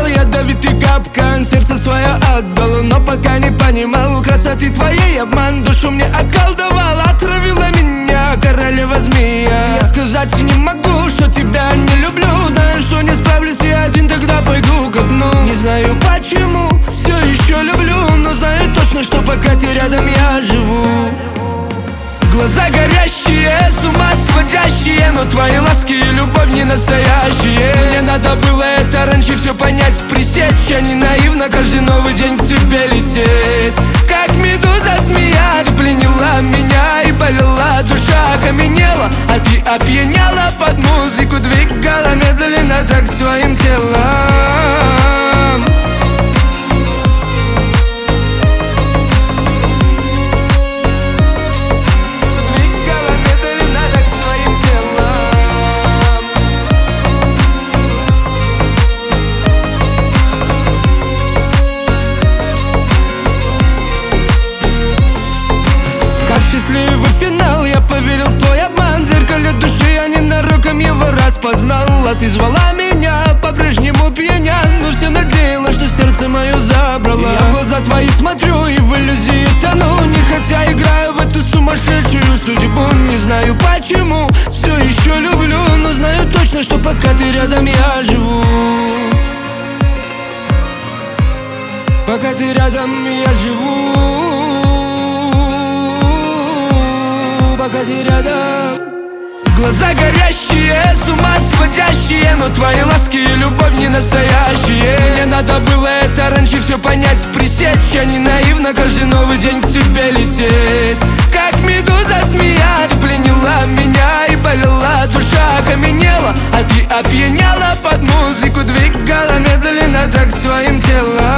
ядовитый капкан, сердце свое отдало, но пока не понимал красоты твоей обман. Душу мне околдовал, отравила меня королева змея. Я сказать не могу, что тебя не люблю. Знаю, что не справлюсь я один, тогда пойду ко дну. Не знаю почему, все еще люблю, но знаю точно, что пока ты рядом я живу. Глаза горящие, с ума сводящие, но твои ласки и любовь не настоящие. Мне надо было это раньше все понять, пресечь, а не наивно каждый новый день к тебе лететь. Как медуза змея, ты пленила меня и болела, душа окаменела, а ты опьяняла под музыку, двигала медленно так своим телом. Счастливый финал, я поверил в твой обман. В зеркале души я ненароком его распознал. А ты звала меня, по-прежнему пьяня, но все надеялась, что сердце мое забрала. Я в глаза твои смотрю и в иллюзии тону, не хотя играю в эту сумасшедшую судьбу. Не знаю почему, все еще люблю, но знаю точно, что пока ты рядом я живу. Пока ты рядом я живу. Пока ты рядом. Глаза горящие, с ума сводящие, но твои ласки и любовь не настоящие. Мне надо было это раньше все понять, пресечь, а не наивно каждый новый день к тебе лететь. Как медуза змея, ты пленила меня и болела, душа окаменела, а ты опьяняла под музыку, двигала медленно так своим телом.